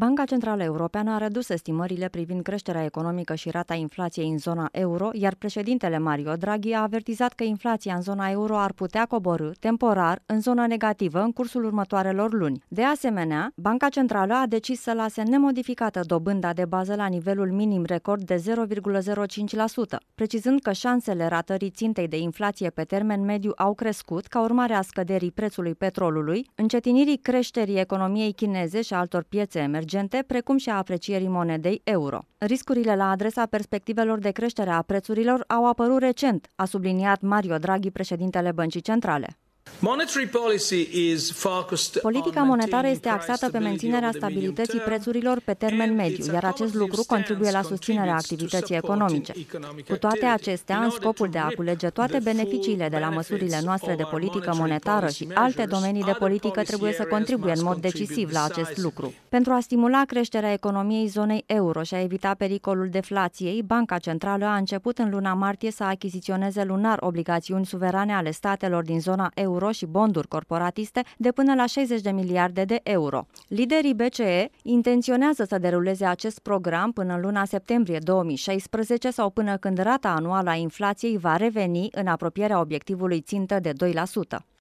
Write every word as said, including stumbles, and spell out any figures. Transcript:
Banca Centrală Europeană a redus estimările privind creșterea economică și rata inflației în zona euro, iar președintele Mario Draghi a avertizat că inflația în zona euro ar putea coborî temporar în zonă negativă în cursul următoarelor luni. De asemenea, Banca Centrală a decis să lase nemodificată dobânda de bază la nivelul minim record de zero virgulă zero cinci la sută, precizând că șansele ratării țintei de inflație pe termen mediu au crescut ca urmare a scăderii prețului petrolului, încetinirii creșterii economiei chineze și altor piețe emergente, precum și a aprecierii monedei euro. Riscurile la adresa perspectivelor de creștere a prețurilor au apărut recent, a subliniat Mario Draghi, președintele Băncii Centrale. Politica monetară este axată pe menținerea stabilității prețurilor pe termen mediu, iar acest lucru contribuie la susținerea activității economice. Cu toate acestea, în scopul de a culege toate beneficiile de la măsurile noastre de politică monetară și alte domenii de politică trebuie să contribuie în mod decisiv la acest lucru. Pentru a stimula creșterea economiei zonei euro și a evita pericolul deflației, Banca Centrală a început în luna martie să achiziționeze lunar obligațiuni suverane ale statelor din zona euro și bonduri corporatiste de până la șaizeci de miliarde de euro. Liderii B C E intenționează să deruleze acest program până în luna septembrie două mii șaisprezece sau până când rata anuală a inflației va reveni în apropierea obiectivului țintă de doi la sută.